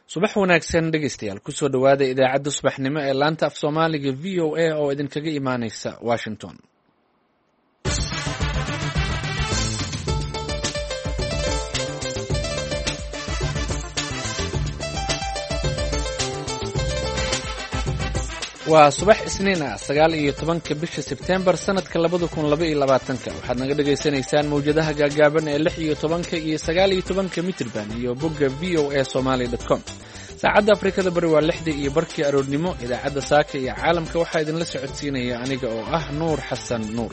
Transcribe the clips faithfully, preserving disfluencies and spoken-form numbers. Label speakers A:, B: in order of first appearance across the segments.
A: subax wanaagsan dhegeystayaal kusoo dhowaada idaacadda subaxnimo ee laanta af soomaaliga v o a oo idinkaga imaaneysa washington. waa subax isniin ah sagaal iyo tobanka bisha sebtembar sanadka labada kun laba iyo labaatanka waxaad naga dhagaysanaysaan mawjadaha gaagaaban ee lix iyo tobanka iyo sagaal iyo tobanka mitirban iyo bogga v o a somaly dot com. saacadda afrikada bari waa lixdii iyo barkii aroornimo. idaacadda saaka iyo caalamka waxaa idinla socodsiinaya aniga oo ah nuur xasan nuur.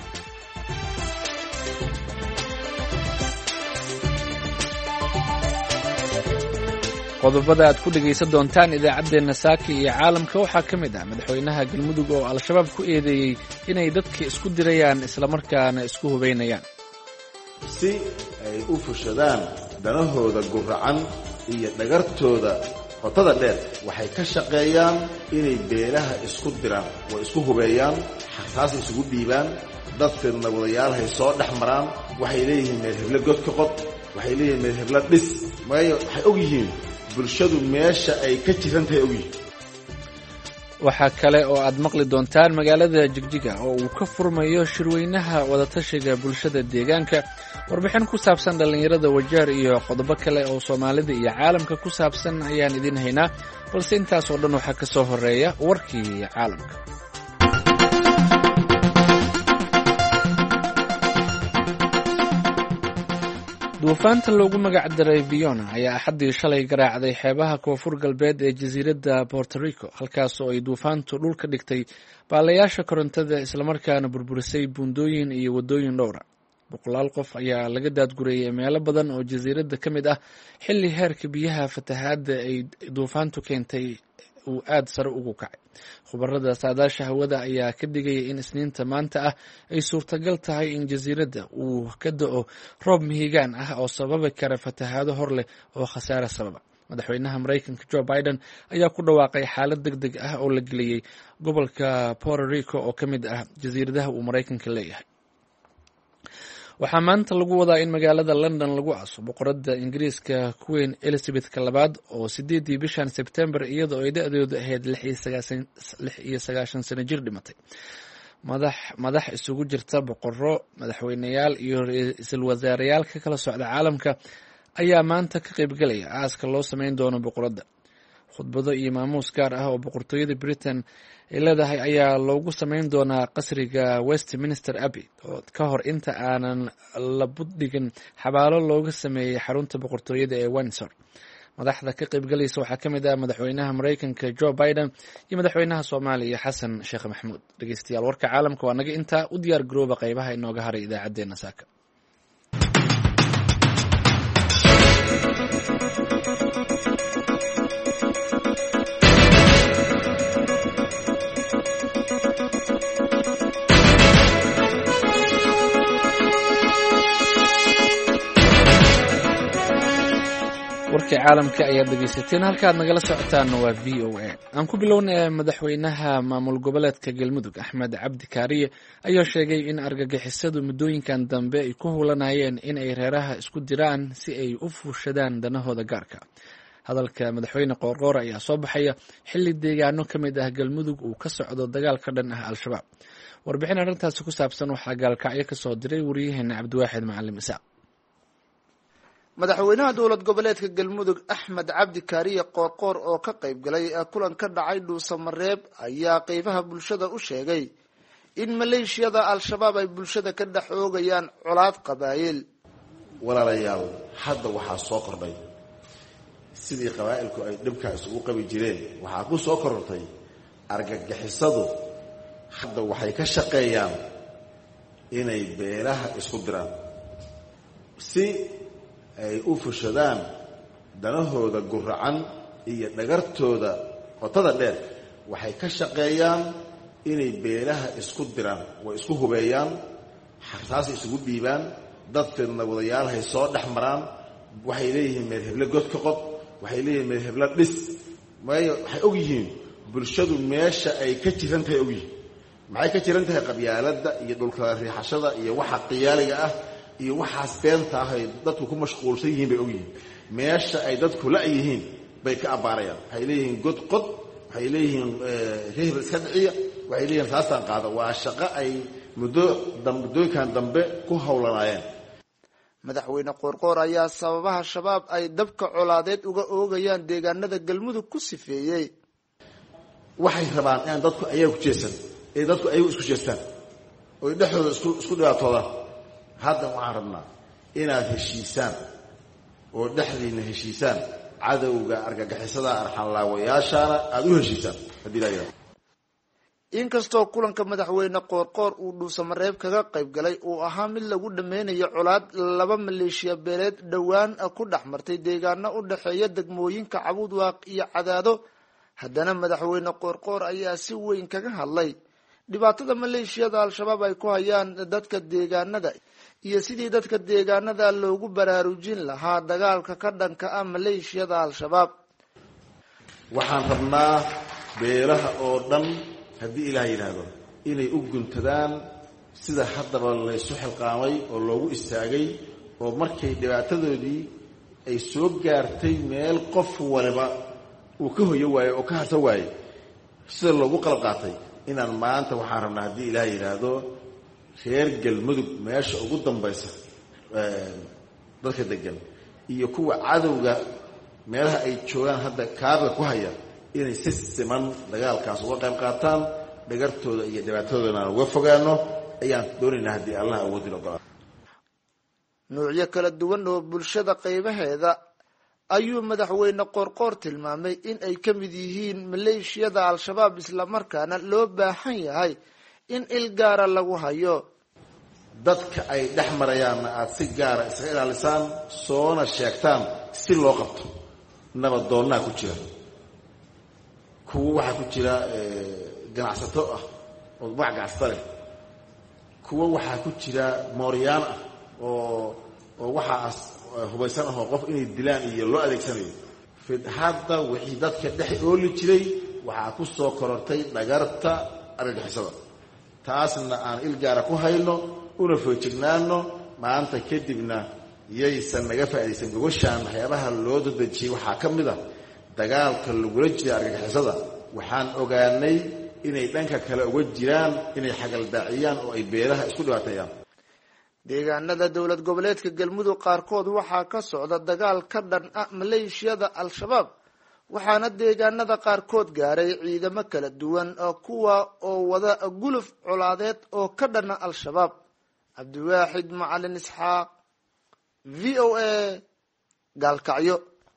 A: qodobada aad ku dhegaysan doontaan idaacaddeenna saaka iyo caalamka waxaa ka mid ah madaxweynaha galmudug oo al-shabaab ku eedeeyey inay dadka isku dirayaan islamarkaana isku hubaynayaan
B: si ay u fushadaan danahooda guracan iyo dhagartooda qotada dheer waxay ka shaqeeyaan inay beelaha isku diraan oo isku hubeeyaan xasaas isugu dhiibaan dadkeedna wadayaalhay soo dhex maraan waxay leeyihiin meel heblo godka qod waxay leeyihiin meel heblo dhis maayo waxay og yihiin bulshadu meesha ay ka jiran tahay ogyihin.
A: waxaa kale oo aad maqli doontaan magaalada jigjiga oo uu ka furmayo shirweynaha wadatashiga bulshada deegaanka, warbixin ku saabsan dhallinyarada wajeer iyo qodobo kale oo soomaalida iyo caalamka ku saabsan ayaan idiin haynaa, balse intaas oo dhan waxaa ka soo horeeya warkii caalamka. duufaanta loogu magac daray Fiona ayaa axaddii shalay garaacday xeebaha koonfur galbeed ee jasiiradda Puerto Rico, halkaas oo ay duufaantu dhulka dhigtay baalayaasha korontada islamarkaana burburisay buundooyin iyo waddooyin dhowra. boqolaal qof ayaa laga daadgurayay meelo badan oo jasiiradda ka mid ah xilli heerka biyaha fatahaadda ay duufaantu keentay uu aad sare ugu kacay. khubarada saadaasha hawada ayaa ka digaya in isniinta maanta ah ay suurtagal tahay in jasiiradda uu ka da'o roob mihigaan ah oo sababi kara fatahaado hor leh oo khasaare sababa. madaxweynaha maraykanka Joe Biden ayaa ku dhawaaqay xaalad deg deg ah oo la geliyey gobolka Puerto Rico oo ka mid ah jasiiradaha uu maraykanka leeyahay. waxaa maanta lagu wadaa in magaalada London lagu aaso boqoradda Ingiriiska Queen Elizabeth labaad oo sideedii bishan Sebtembar iyadoo ay da'deedu ahayd lix iyo sagaashan sano jir dhimatay. madax madax isugu jirta boqorro, madaxweyneyaal iyo ra'iisul wasaareyaal ka kala socda caalamka ayaa maanta ka qaybgalaya aaska loo sameyn doono boqoradda. khudbado iyo maamuus gaar ah oo boqortooyada Britain ay leedahay ayaa loogu sameyn doonaa qasriga Westminster Abbey oo ka hor inta aanan la buddhigin xabaalo looga sameeyey xarunta boqortooyada ee Windsor. madaxda ka qaybgalaysa waxaa ka mid ah madaxweynaha Maraykanka Joe Biden iyo madaxweynaha Soomaaliya Xasan Sheekh Maxamuud. dhegeystayaal, warka caalamka waa naga intaa. u diyaar garooba qaybaha inooga haray idaacaddeenna saaka. warkii caalamka ayaad dhegeysateen, halkaad nagala socotaana waa v o a. aan ku bilownay madaxweynaha maamul goboleedka galmudug Axmed Cabdi Kaariye ayaa sheegay in argagixisadu muddooyinkan dambe ay ku hulanayeen in ay reeraha isku diraan si ay u fuushadaan danahooda gaarka. hadalka madaxweyne qoorqoor ayaa soo baxaya xilli deegaano ka mid ah galmudug uu ka socdo dagaal ka dhan ah al-shabaab. warbixin arrintaasi ku saabsan waxaa gaalkacyo ka soo diray wariyaheena Cabdiwaaxid Macalin Isaaq.
C: madaxweynaha dowlad goboleedka galmudug Axmed Cabdi Kaariye qoorqoor oo ka qayb galay kulan ka dhacay dhuusamareeb ayaa qaybaha bulshada u sheegay in maleeshiyada al-shabaab ay bulshada ka dhex oogayaan colaad qabaa'il.
B: walaalayaal, hadda waxaa soo kordhay sidii qabaa'ilku ay dhibka isugu qabi jireen, waxaa ku soo korortay argagixisadu. hadda waxay ka shaqeeyaan inay beelaha isku diraan si ay u fushadaan danahooda guracan iyo dhagartooda qotada dheer. waxay ka shaqeeyaan inay beelaha isku diraan oo isku hubeeyaan xasaas isugu dhiibaan dadkeedna wadayaalhay soo dhex maraan waxay leeyihiin meel heblo godka qod waxay leeyihiin meel heblo dhis maayo waxay og yihiin bulshadu meesha ay ka jiran tahay ogyihin. maxay ka jiran tahay qabyaaladda iyo dhulka riixashada iyo waxa qiyaaliga ah iyo waxaas beenta ah ay dadku ku mashquulsan yihiin bay ogyihiin. meesha ay dadku la yihiin bay ka abaarayaan waxay leeyihiin god qod waxay leeyihiin reehba iska dhiciya waxay leeyihiin saastaan qaada waa shaqo ay muddo muddooyinkan dambe ku howlanaayeen
C: madaxweyne qoorqoor ayaa sababaha shabaab ay dabka colaadeed uga oogayaan deegaanada galmudug ku sifeeyey
B: waxay rabaan inaan dadku ayaga ku jeestan ee dadku ayagu isku jeestaan oy dhexdooda isku isku dhibaatoodaan hadda waxaan rabnaa inaad heshiisaan oo dhexdiina heshiisaan cadowga argagixisada arxanlaawayaashaana aada u heshiisaan haddii laa yidhahdo
C: inkastoo kulanka madaxweyne qoorqoor uu dhuusamareeb kaga qayb galay uu ahaa mid lagu dhameynayo colaad laba maleeshiya beeleed dhowaan ku dhex martay deegaano u dhexeeya degmooyinka Cabudwaaq iyo Cadaado haddana madaxweyne qoorqoor ayaa si weyn kaga hadlay dhibaatada maleeshiyada al-shabaab ay ku hayaan dadka deegaanada iyo sidii dadka deegaanada loogu baraarujin lahaa dagaalka ka dhanka ah maleeshiyada al-shabaab
B: waxaan rabnaa beelaha oo dhan haddii ilaah yidhaahdo inay u guntadaan sida haddaba laysu xilqaamay oo loogu istaagay oo markay dhibaatadoodii ay soo gaartay meel qof waliba uu ka hoyo waayo oo ka harsa waaye sida loogu qalab qaatay inaan maanta waxaan rabnaa haddii ilaah yidhaahdo reer galmudug meesha ugu dambaysa dadka degan iyo kuwa cadowga meelaha ay joogaan hadda kaabiga ku haya inay si siman dagaalkaas uga qayb qaataan dhagartooda iyo dhibaatadoodana aan uga fogaano ayaan doonaynaa haddii allah awoodin ogolaa
C: nuucyo kala duwan oo bulshada qaybaheeda ayuu madaxweyne qoorqoor tilmaamay in ay ka mid yihiin maleeshiyada al-shabaab islamarkaana loo baahan yahay in il gaara lagu hayo
B: dadka ay dhex marayaanna aada si gaara iskaga ilaalisaan soona sheegtaan si loo qabto nabadoonnaa ku jira kuwo waxaa ku jira ganacsato ah oo magac ganacsato leh kuwo waxaa ku jira mooryaan ah oo oo waxaas hubaysan ahoo qof inay dilaan iyo loo adeegsanayo hadda wixii dadka dhex ooli jiray waxaa ku soo korortay dhagarta argagixisada taasna aan il gaara ku hayno una foojignaano maanta kadibna yaysan naga faa'iidaysan gogoshaan waxyaabaha loo dadejiyey waxaa ka mid a dagaalka lagula jira argagixisada waxaan ogaanay inay dhanka kale uga jiraan inay xagaldaaciyaan oo ay beelaha isku dhibaateeyaan
C: deegaanada dowlad goboleedka galmudug qaarkood waxaa ka socda dagaal ka dhan ah maleeshiyada al-shabaab waxaana deegaanada qaarkood gaaray ciidamo kala duwan kuwa oo wada guluf colaadeed oo ka dhana al-shabaab cabdiwaaxid macalin isxaaq v o a gaalkacyo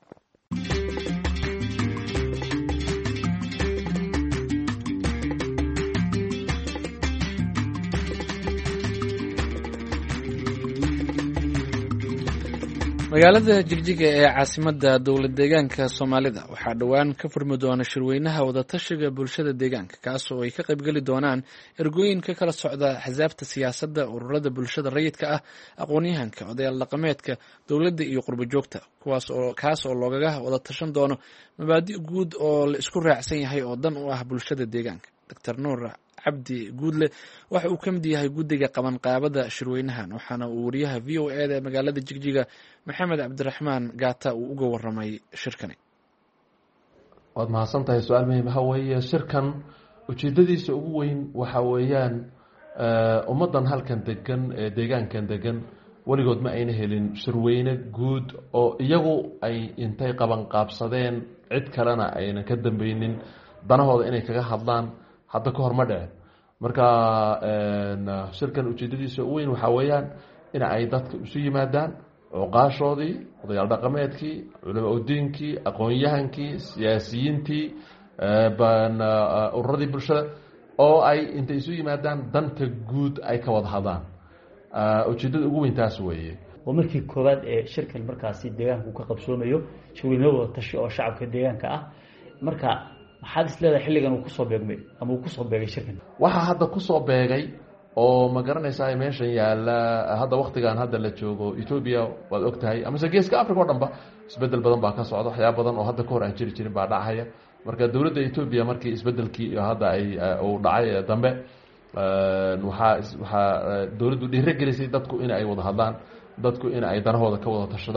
A: magaalada jigjiga ee caasimadda dowlad deegaanka soomaalida waxaa dhowaan ka furmi doona shirweynaha wadatashiga bulshada deegaanka kaas oo ay ka qaybgeli doonaan ergooyin ka kala socda axsaabta siyaasadda ururada bulshada rayidka ah aqoon-yahanka odayaal dhaqameedka dowladda iyo qurbo joogta kuwaas oo kaas oo loogaga wada tashan doono mabaadi' guud oo la isku raacsan yahay oo dan u ah bulshada deegaanka doctor nuur cabdi guudle waxa uu ka mid yahay guddiga qabanqaabada shirweynahan waxaana uu wariyaha v o e da magaalada jigjiga maxamed cabdiraxmaan gaata uu uga waramay shirkani.
D: waad mahadsan tahay su-aal muhiim waxa weeye shirkan ujeedadiisa ugu weyn waxa weeyaan ummaddan halkan degan ee deegaankan degan weligood ma ayna helin shirweyne guud oo iyagu ay intay qabanqaabsadeen cid kalena ayna ka dambeynin danahooda inay kaga hadlaan hadda ka hor ma dhicin marka shirkan ujeedadiisa ugu weyn waxaa weeyaan in ay dadka isu yimaadaan cuqaashoodii odayaal dhaqameedkii culama udiinkii aqoon-yahankii siyaasiyiintii ururadii bulshada oo ay intay isu yimaadaan danta guud ay ka wada hadlaan ujeedada ugu weyn taas weeye
E: waa markii koowaad ee shirkan markaasi deegaanku ka qabsoomayo shirweyne wada tashi oo shacabka deegaanka ah marka maxaad is leedahay xilligan uu kusoo beegmay ama uu kusoo beegay shirkan
D: waxaa hadda kusoo beegay oo ma garanaysaa meeshan yaalla hadda waktigan hadda la joogo Ethiopia waad ogtahay amase geeska Africa oo dhanba isbedel badan baa ka socda waxyaabo badan oo hadda ka hor aan jiri jirin baa dhacaya marka dawladda Ethiopia markii isbedelkii hadda ay uu dhacay dambe waxaa waxaa dawladdu dhiirigelisay dadku in ay wada hadlaan dadku in ay danahooda ka wada tashadaan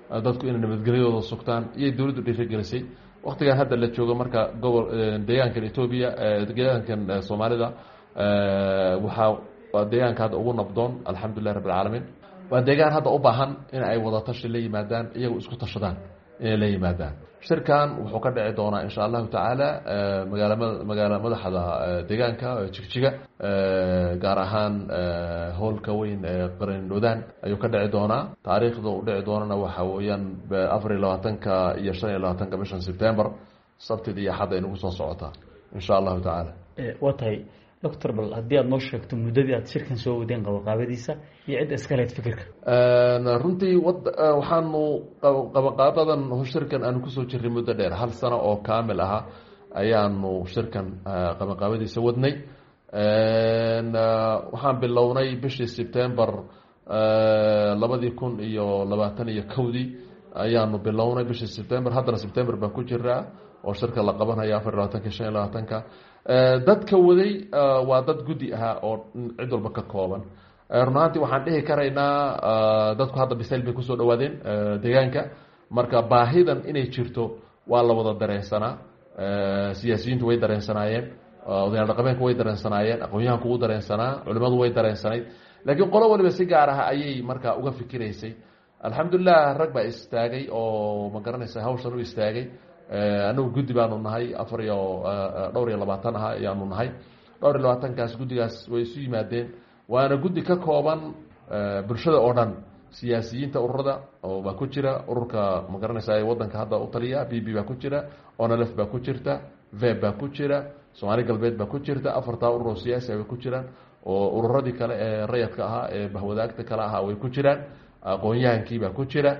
D: dadku inay nabadgelyadooda sugtaan iyay dowladdu dhiirigelisay waktigan hadda la joogo marka gobol deegaankan etoobiya deegaankan soomaalida waxaa waa deegaanka hadda ugu nabdoon alxamdulilah rabbi alcaalamiin waa deegaan hadda u baahan in ay wada tashi la yimaadaan iyagu isku tashadaan inay la yimaadaan shirkan wuxuu ka dhici doonaa insha allahu tacaala magaala magaala madaxda deegaanka jigjiga gaar ahaan howlka weyn ee qarindhodaan ayuu ka dhici doonaa taariikhda u dhici doonana waxa weeyaan afar iyo labaatanka iyo shan iyo labaatanka bishan september sabtida iyo axadda ay nagu soo socotaa insha allahu tacaala
E: waa tahay doctor bal haddii aada noo sheegto muddadii aad shirkan soo wadeen qabaqaabadiisa iyo cidda iska lehed fikirka
D: runtii wad waxaanu qabaqaabadan shirkan aanu kusoo jirray muddo dheer hal sano oo kaamil ahaa ayaanu shirkan qabaqaabadiisa wadnay waxaan bilownay bishii september labadii kun iyo labaatan iyo kowdii ayaanu bilownay bishii september haddana september baan ku jiraa oo shirka la qabanaya afar iyo labaatanka shan iyo labaatanka dadka waday waa dad guddi ahaa oo cid walba ka kooban run ahaantii waxaan dhihi karaynaa dadku hadda bisayl bay kusoo dhawaadeen deegaanka marka baahidan inay jirto waa la wada dareensanaa siyaasiyiintu way dareensanaayeen odayaal dhaqameenku way dareensanaayeen aqoon-yahanku wuu dareensanaa culimadu way dareensanayd laakiin qolo waliba si gaar ah ayay markaa uga fikiraysay alxamdulilah rag baa istaagay oo ma garanaysa hawshan u istaagay anagu guddi baanu nahay afar iyo dhowr iyo labaatan aha ayaanu nahay dhowr iyo labaatankaas guddigaas way isu yimaadeen waana guddi ka kooban bulshada oo dhan siyaasiyiinta ururada oo baa ku jira ururka ma garanaysa wadanka hadda u taliya b b baa ku jira onalef baa ku jirta veb baa ku jira soomaali galbeed baa ku jirta afartaa urur oo siyaasi bay ku jiraan oo ururadii kale ee rayadka ahaa ee bahwadaagta kale ahaa way ku jiraan aqoon-yahankii baa ku jira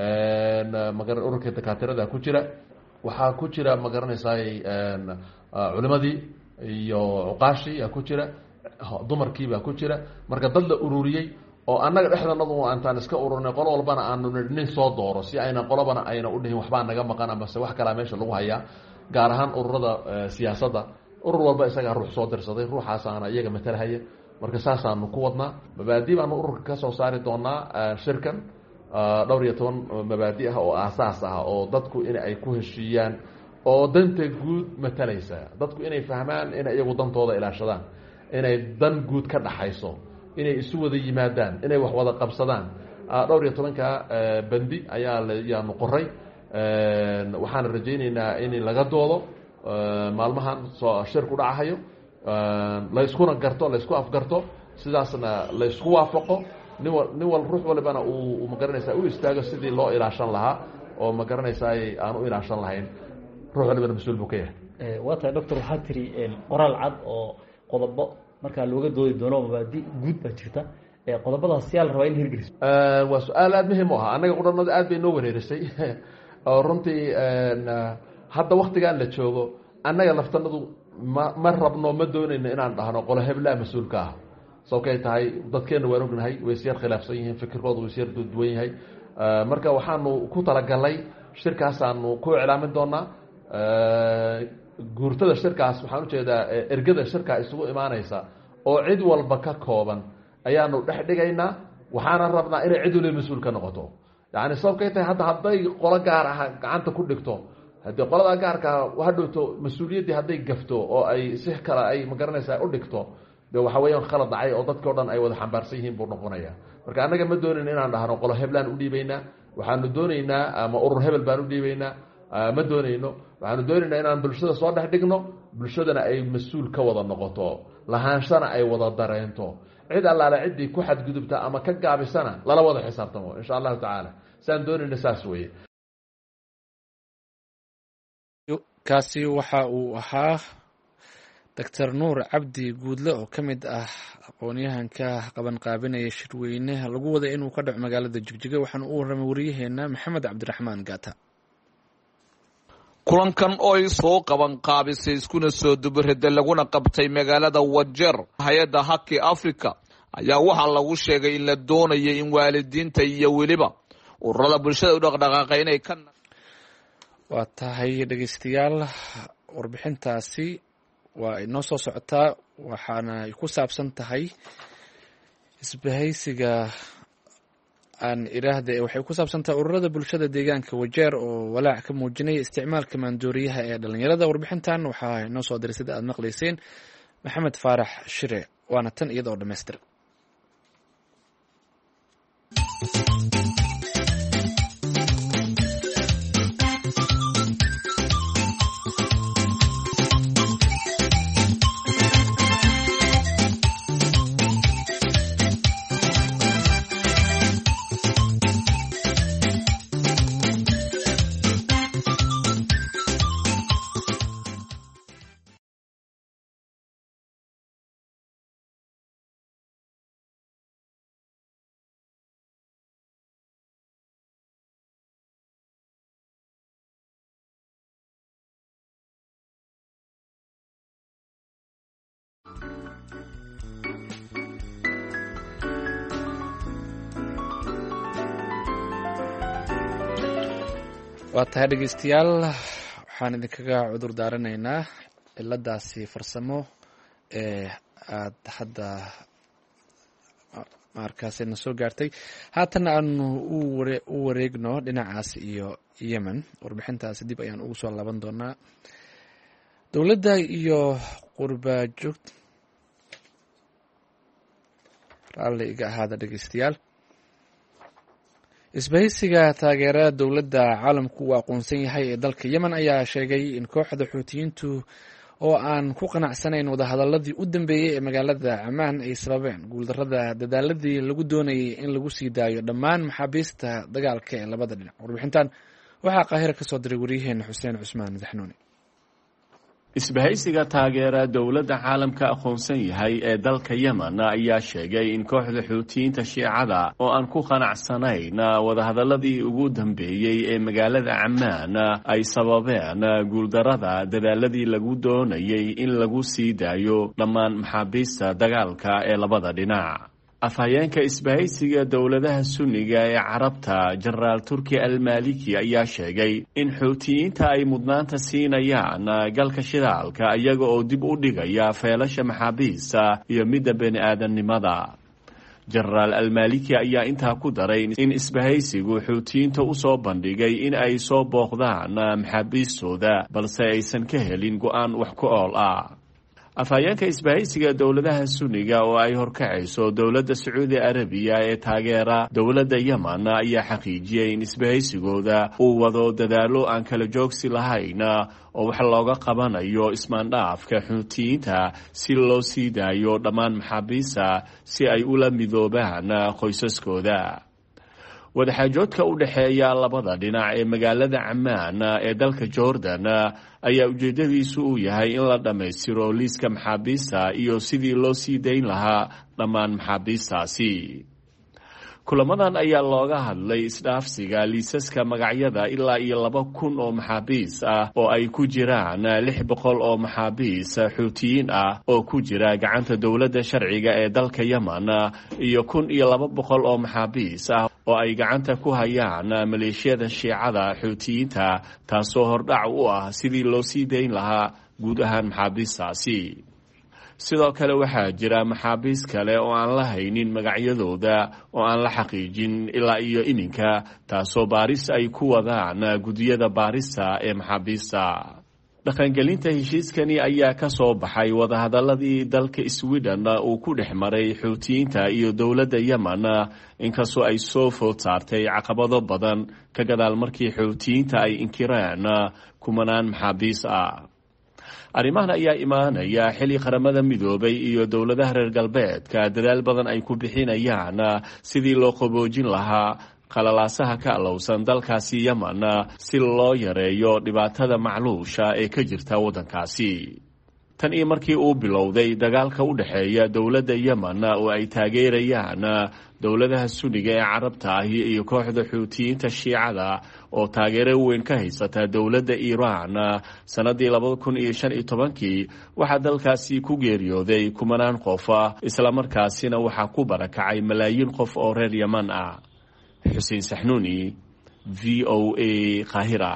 D: maga ururka dakaatirada ku jira waxaa ku jira ma garanaysaay culimadii iyo cuqaashii aa ku jira dumarkii baa ku jira marka dad la ururiyey oo annaga dhexdanadu aantaan iska ururnay qolo walbana aanu nin soo dooro si ayna qolobana ayna u dhihin waxbaa naga maqan amase wax kalaa meesha lagu hayaa gaar ahaan ururada siyaasadda urur walba isagaa ruux soo dirsaday ruuxaasaana iyaga matalhaya marka saasaanu ku wadnaa mabaadi baanu ururka ka soo saari doonaa shirkan dhowr iyo toban mabaadi ah oo aasaas ah oo dadku in ay ku heshiiyaan oo danta guud matalaysa dadku inay fahmaan inay iyagu dantooda ilaashadaan inay dan guud ka dhaxayso inay isu wada yimaadaan inay wax wada qabsadaan dhowr iyo tobanka bandi ayaa yaanu qoray waxaana rajaynaynaa in laga doodo maalmahan soo shir ku dhacahayo la iskuna garto la isku afgarto sidaasna la isku waafaqo nin wal nin wal ruux walibana uu ma garanaysaa u istaago sidii loo ilaashan lahaa oo ma garanaysaa aan u ilaashan lahayn ruux walibana mas-uul buu ka yahay
E: waa tahay doctor waxaa tiri qoraal cad oo qodobo markaa looga doodi doono mabaadi guud baa jirta qodobadaas yaa la rabaa in hirgeliso
D: waa su-aal aada muhiim u ahaa annaga qudhanada aad bay noo wareerisay oo runtii hadda waktigaan la joogo annaga laftanadu ma ma rabno ma doonayno inaan dhahno qolo heblaa mas-uulka ah sababkay tahay dadkeenna waan ognahay way isyar khilaafsan yihiin fikirkooda way isyar duwan yahay marka waxaanu ku talagalnay shirkaasaanu ku iclaamin doonaa guurtada shirkaas waxaan ujeedaa ergada shirkaa isugu imaanaysa oo cid walba ka kooban ayaanu dhex dhigaynaa waxaana rabnaa inay cid waliba mas-uul ka noqoto yani sababkay tahay hadda hadday qolo gaar ah gacanta ku dhigto haddii qoladaa gaarkaa hadhowto mas-uuliyaddii hadday gafto oo ay si kale ay ma garanaysaa u dhigto de waxa weeyaan khalad dhacay oo dadkii o dhan ay wada xambaarsan yihiin buu noqonaya marka annaga ma doonayna inaan dhahno qolo heblaan u dhiibaynaa waxaanu doonaynaa ama urur hebel baan u dhiibaynaa ma doonayno waxaanu doonaynaa inaan bulshada soo dhex dhigno bulshadana ay mas-uul ka wada noqoto lahaanshana ay wada dareento cid allaale ciddii ku xadgudubta ama ka gaabisana lala wada xisaabtamo insha allahu tacaala saan doonayna saas weeye
A: kaasi waxa uu ahaa doctor nuur cabdi guudle oo ka mid ah aqoon-yahanka qabanqaabinaya shirweyneha lagu wada inuu ka dhaco magaalada jigjiga waxaana u warramay wariyaheena maxamed cabdiraxmaan gaata
F: kulankan oo ay soo qaban qaabisay iskuna soo dubarada laguna qabtay magaalada wajeer hay-adda haki africa ayaa waxaa lagu sheegay in la doonayo in waalidiinta iyo weliba ururada bulshada u dhaqdhaqaaqa inay ka
A: waa tahay dhegeystayaal warbixintaasi waa inoo soo socotaa waxaana ay ku saabsan tahay isbahaysiga aan iraahda waxay ku saabsantahay ururada bulshada deegaanka wajeer oo walaac ka muujinaya isticmaalka maandooriyaha ee dhalinyarada. warbixintan waxaa inoo soo diray sida aad maqlayseen maxamed faarax shire, waana tan iyada oo dhammaystir. waa tahay dhegeystayaal, waxaan idinkaga cudur daaranaynaa ciladaasi farsamo ee aad hadda markaasina soo gaartay. haatana aanu u wareegno dhinacaas iyo yemen. warbixintaasi dib ayaan ugu soo laaban doonaa. dowladda iyo qurbajoog raalli iga ahaada dhegeystayaal. isbahaysiga taageerada dowladda caalamku uu aqoonsan yahay ee dalka yemen ayaa sheegay in kooxda xuutiyiintu oo aan ku qanacsanayn wadahadaladii u dambeeyey ee magaalada camaan ay sababeen guuldarada dadaaladii lagu doonayay in lagu sii daayo dhammaan maxaabiista dagaalka ee labada dhinac. warbixintan waxaa qaahira ka soo diray waryaheena xuseen cusmaan madaxnuuni.
G: isbahaysiga taageera dowladda caalamka aqoonsan yahay ee dalka yemen ayaa sheegay in kooxda xuutiyiinta shiicada oo aan ku qanacsanayn wadahadaladii ugu dambeeyey ee magaalada camaan ay sababeen guuldarada dadaaladii lagu doonayay in lagu sii daayo dhammaan maxaabiista dagaalka ee labada dhinac. afhayeenka isbahaysiga dowladaha sunniga ee carabta jenaraal turki almaliki ayaa sheegay in xuutiyiinta ay mudnaanta siinayaan galka shidaalka iyaga oo dib u dhigaya feelasha maxaabiista iyo midda bani aadamnimada. jenaraal almaliki ayaa intaa ku daray in isbahaysigu xuutiyiinta usoo bandhigay in ay soo booqdaan maxaabiistooda balse aysan ka helin go-aan wax ku ool ah. afhayeenka isbahaysiga dowladaha sunniga oo ay horkacayso dowladda sacuudi arabiya ee taageera dowladda yemen ayaa xaqiijiyay in isbahaysigooda uu wado dadaalo aan kala joogsi lahayn oo wax looga qabanayo ismaandhaafka xuutiyiinta si loo sii daayo dhammaan maxaabiista si ay ula midoobaan qoysaskooda. wadaxaajoodka u dhexeeya labada dhinac ee magaalada camaan ee dalka jordan ayaa ujeedadiisu uu yahay in la dhammaystiro liiska maxaabiista iyo sidii loo sii dayn lahaa dhammaan maxaabiistaasi. kulamadan ayaa looga hadlay isdhaafsiga liisaska magacyada ilaa iyo laba kun oo maxaabiis ah oo ay ku jiraan lix boqol oo maxaabiis xuutiyiin ah oo ku jira gacanta dowladda sharciga ee dalka yemen iyo kun iyo laba boqol oo maxaabiis ah oo ay gacanta ku hayaan maleeshiyada shiicada xuutiyiinta, taasoo hordhac u ah sidii loo sii dayn lahaa guud ahaan maxaabiistaasi. sidoo kale waxaa jira maxaabiis kale oo aan la haynin magacyadooda oo aan la xaqiijin ilaa iyo iminka, taasoo baaris ay ku wadaan gudiyada baarista ee maxaabiista. dhaqangelinta heshiiskani ayaa ka soo baxay wadahadaladii dalka sweden uu ku dhex maray xuutiyiinta iyo dowladda yemen, inkastoo ay soo food saartay caqabado badan ka gadaal markii xuutiyiinta ay inkireen kumanaan maxaabiis ah. arrimahan ayaa imaanaya xilli qaramada midoobay iyo dowladaha reer galbeedka dadaal badan ay ku bixinayaan sidii loo qaboojin lahaa qalalaasaha ka alowsan dalkaasi yemen si loo yareeyo dhibaatada macluusha ee ka jirta waddankaasi. tan iyo markii uu bilowday dagaalka u dhexeeya dowladda yemen oo ay taageerayaan dowladaha sunniga ee carabta ahi iyo kooxda xuutiyiinta shiicada oo taageero weyn ka haysata dowladda iiraan, sanadii labada kun iyo shan iyo tobankii waxaa dalkaasi ku geeriyooday kumanaan qof, islamarkaasina waxaa ku barakacay malaayiin qof oo reer yemen ah. xuseen saxnuuni, v o a qaahira.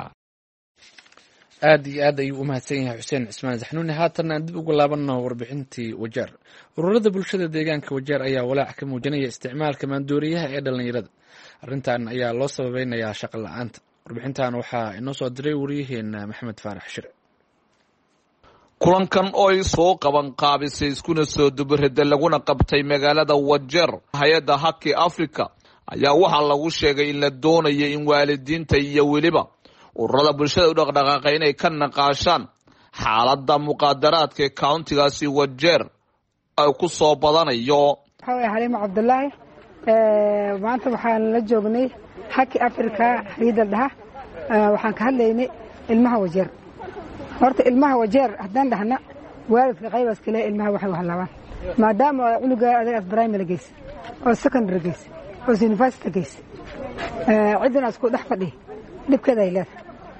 A: aad iyo aad ayuu u mahadsan yahay xuseen cismaan saxnuuni. haatan aan dib ugu laabanno warbixintii wajeer. ururada bulshada deegaanka wajeer ayaa walaac ka muujinaya isticmaalka maandooriyaha ee dhalinyarada. arrintan ayaa loo sababeynayaa shaqo la-aanta. warbixintan waxaa inoo soo diray wariyaheena maxamed faarax shire.
F: kulankan oo ay soo qaban qaabisay iskuna soo dubarada laguna qabtay magaalada Wajeer hay'adda Haki Africa ayaa waxaa lagu sheegay in la doonayo in waalidiinta iyo weliba ururada bulshada u dhaqdhaqaaqay inay ka naqaashaan xaaladda muqaadaraadka countigaasi Wajeer ay ku soo badanayo.
H: waxaa Xaliimo Cabdullaahi ee maanta waxaan la joognay Haki Africa hay'adda dhaha waxaan ka hadlaynay ilmaha Wajeer. horta ilmaha Wajeer haddaan dhahna waalidka qaybaas kale ilmaha waxay wax laabaan maadaama cunuga adaga primary gees oo secondary gees oo university gees ee cidina isku dhex fadhi dibkeeda ay leedahay.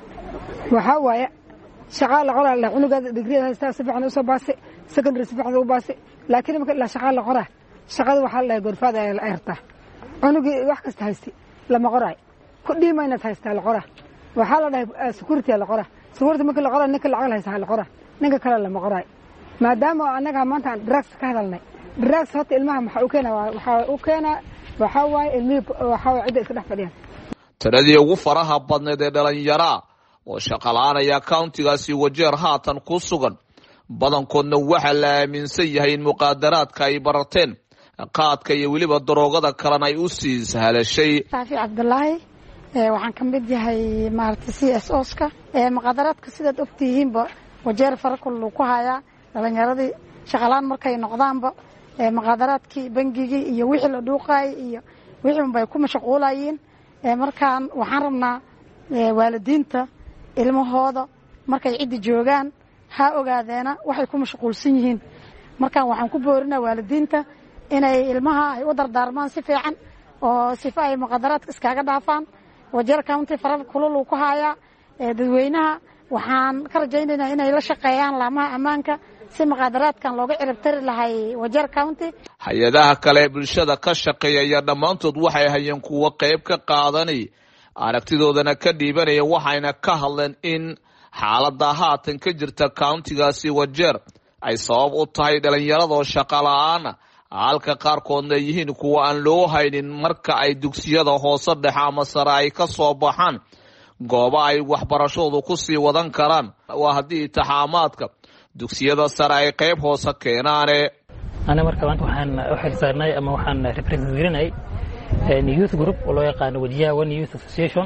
H: waxa waaye shaqaale qoraa la cunuga degree haysta si fiican u soo baasay secondary si fiican u baasay laakiin marka la shaqaale qoraa shaqada waxa la gorfaad ay ayrtaa cunugi wax kasta haystay lama qoray ku dhiimayna haystaa la qoraa waxa la dhahay security la qoraa suuqda marka la qoray ninka lacag haysta la qoraa ninka kale lama qoray maadaama anaga maanta drugs ka hadalnay drugs hata ilmaha waxa uu keenaa waxa uu keenaa waxa waay ilmihi waxa way cid iska dhex fadhiyaan.
F: tiradii ugu faraha badneed ee dhalinyaro oo shaqalaanaya countigaasi Wajeer haatan ku sugan badankoodna waxa la aaminsan yahay in muqaadaraadka ay barateen qaadka iyo weliba daroogada kalena ay u sii sahlashay.
I: Saafi Cabdullaahi waxaan ka mid yahay maartay C S O-ska ee muqaadaraadka sidaad ogtihiinba Wajeer farakul ku haya dhalinyaradii shaqalaan markay noqdaanba ee muqaadaraadkii bangigii iyo wixii la dhuuqay iyo wixii bay ku mashquulayeen ee markaan waxaan rabnaa waalidiinta ilmahooda markay cid joogaan ha ogaadeena waxay ku mashquulsan yihiin markaan waxaan ku boorinaa waalidiinta inay ilmaha ay u dardaarmaan si fiican oo sifa ay muqaadaraadka iskaga dhaafaan. Wajeer County faral kulul ku haya dadweynaha waxaan ka rajaynaynaa inay la shaqeeyaan laamaha ammaanka si muqaadaraadkan looga ciribtiri lahay Wajeer County.
F: hay'adaha kale bulshada ka shaqeeya dhamaantood waxay hayeen kuwa qayb ka qaadanay aragtidoodana ka dhiibanaya waxayna ka hadleen in xaaladda haatan ka jirta countigaasi Wajeer ay sabab u tahay dhalinyarada oo shaqo la'aan halka qaarkoodna yihiin kuwa aan loo haynin marka ay dugsiyada hoose dhexe ama sare ay ka soo baxaan goobo ay waxbarashadu ku sii wadan karaan waa haddii taxaamaadka dugsiyada sare ay qayb hoose keenaane.
J: ana marka maanta waxaan u xilsaarnay ama waxaan represent garinay youth group oo loo yaqaan Wajiya One Youth Association.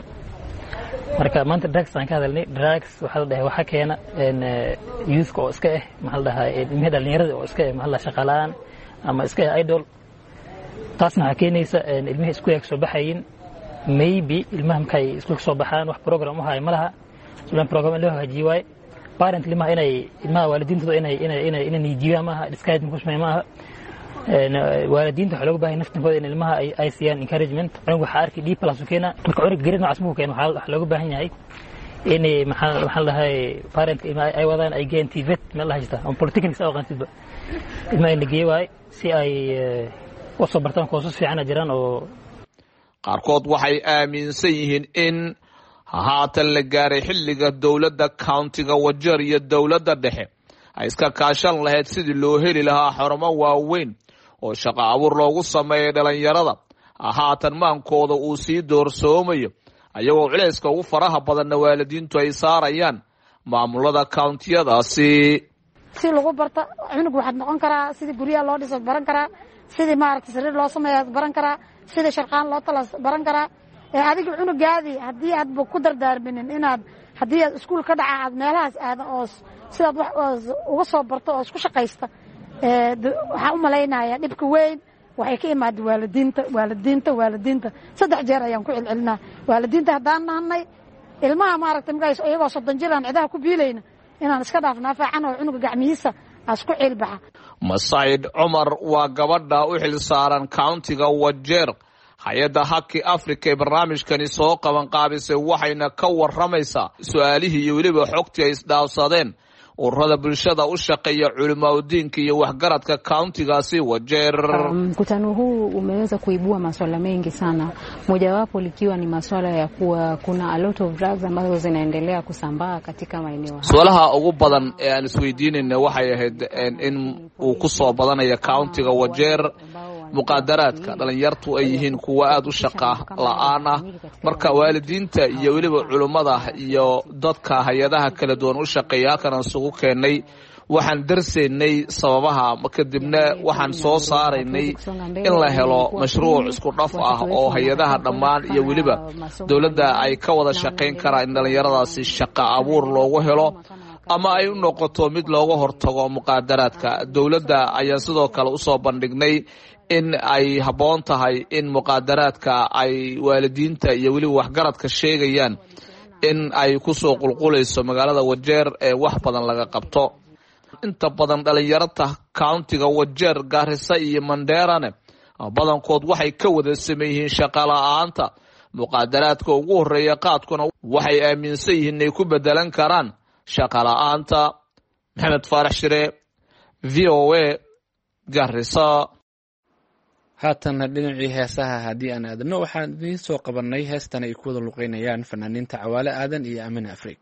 J: marka maanta drugs aan ka hadalnay drugs waxa la dhahay waxa keena youth oo iska ah maxaa la dhahay ilmaha dhalinyarada oo iska ah maxaa la shaqalaan ama iska idol taasna waxa keenaysa ilmaha isku yeeg soo baxayin maybe ilmaha markay isku soo baxaan wax program u hay malaha sulan program loo hajiyay parent ilmaha inay ilmaha waalidiintooda inay inay inay inay nidiyo ama disguide ku sameeyaan waalidiinta waxa looga baahay naftooda in ilmaha ay ay siiyaan encouragement anigu waxa arkay D plus keena marka orig garin noocaas buu keen waxa looga baahan yahay in maxaa waxa la dhahay parent ay wadaan ay geen tivet meel la haysta on politics oo qantidba ilmaha in geeyay si ay u soo bartaan koosas fiican jiraan oo
F: qaarkood waxay aaminsan yihiin in haatan la gaaray xilliga dawladda countiga Wajeer iyo dawladda dhexe ay iska kaashan lahayd sidii loo heli lahaa xarumo waaweyn oo shaqo abuur loogu sameeyay dhalinyarada haatan maankooda uu sii doorsoomayo ayagoo culayska ugu faraha badan waalidiintu ay saarayaan maamulada countiyadaasi.
I: si lagu barta cunug waxaad noqon karaa sidii guriga loo dhiso baran karaa sidii maaragtay sariir loo sameeyo baran karaa sidii sharqaan loo tala baran karaa ee adiga cunugaadi haddii aad ku dardaarminin inaad haddii aad iskuul ka dhaca aad meelahaas aad oo sidaad wax uga soo barto oo isku shaqaysta ee waxa u maleynaya dhibka weyn waxay ka imaad waalidiinta waalidiinta waalidiinta saddex jeer ayaan ku cilcilinaa waalidiinta haddaan nahnay ilmaha maaragtay magays iyagoo soddon jir aan cidaha ku biilayna inaan iska dhaafnaa fiican oo cunuga gacmihiisa asku cilbaxa.
F: Masaid Umar waa gabadha u xil saaran countiga Wajeer hay'adda Haki Africa ee barnaamijkani soo qaban qaabisay waxayna ka waramaysaa su'aalihii iyo weliba xogtii ay isdhaafsadeen ururada bulshada u shaqeeya culimada diinka iyo waxgaradka countigaasi Wajeer.
K: Mkutano huu umeweza kuibua masuala mengi sana, mojawapo likiwa ni masuala ya kuwa kuna a lot of drugs ambazo zinaendelea kusambaa katika maeneo haya.
F: Su'aalaha ugu badan ee aan isweydiinayna waxay ahayd in uu ku soo badanayo countiga Wajeer muqaadaraadka dhalinyartu ay yihiin kuwa aada u shaqa la-aan ah. marka waalidiinta iyo weliba culummada iyo dadka hay-adaha kala duwan u shaqeeya halkan isugu keenay waxaan darsaynay sababaha kadibna waxaan soo saaraynay in la helo mashruuc isku dhaf ah oo hay-adaha dhammaan iyo weliba dowladda ay ka wada shaqayn karaan in dhalinyaradaasi shaqo abuur loogu helo ama ay u noqoto mid looga hortago muqaadaraadka. dowladda ayaan sidoo kale usoo bandhignay in ay habboon tahay in muqaadaraadka ay waalidiinta iyo weliba waxgaradka sheegayaan in ay kusoo qulqulayso magaalada Wajeer ee wax badan laga qabto. inta badan dhalinyarada countiga Wajeer, Garissa iyo Manderane badankood waxay ka wada sameeyeen shaqo la'aanta. muqaadaraadka ugu horeeya qaadkuna waxay aaminsan yihiin inay ku bedelan karaan shaqo la'aanta. Maxamed Faarax Shire, V O A, Garissa.
A: haatan dhinacii heesaha haddii aan aadno waxaan idiin soo qabanay heestan ay ku wada luqeynayaan fanaaniinta Cawaale Aadan iyo Amin Afriik.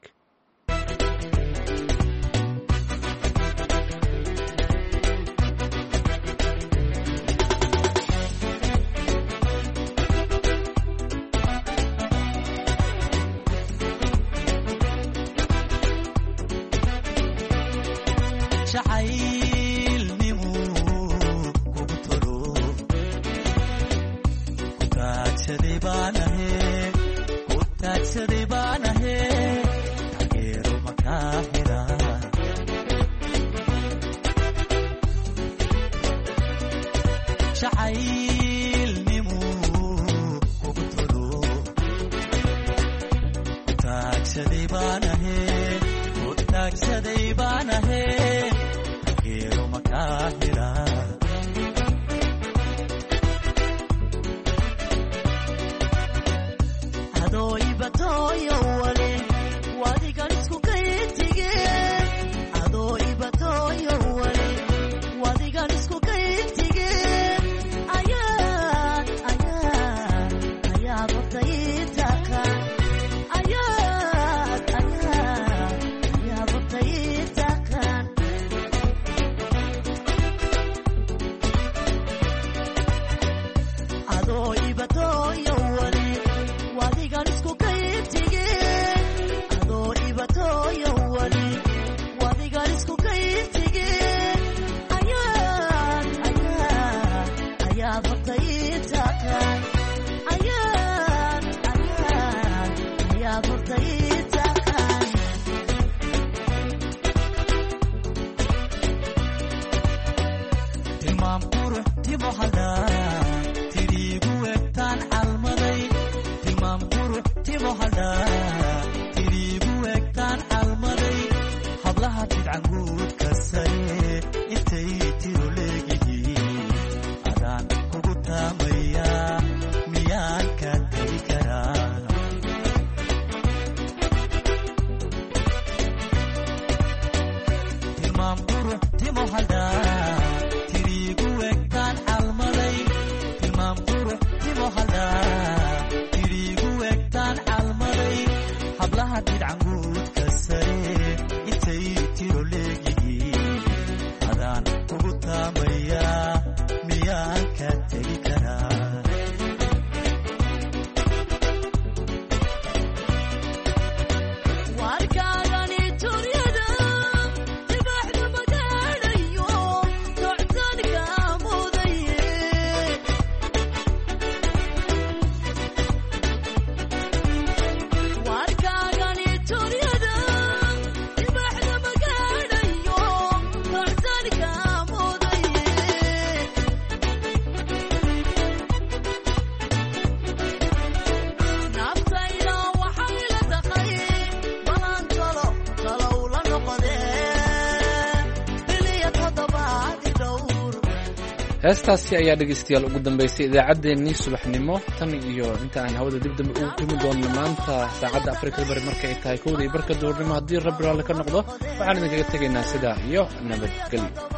A: heestaasi ayaa dhegeystayaal ugu dambeysay idaacaddeenii subaxnimo tan iyo inta aan hawada dib dambe ugu kulmi doonno maanta saacadda Afrikada Bari marka ay tahay kowda iyo barka duhurnimo haddii Rabbi raalli ka noqdo waxaan idinkaga tegaynaa sidaa iyo nabadgelyo.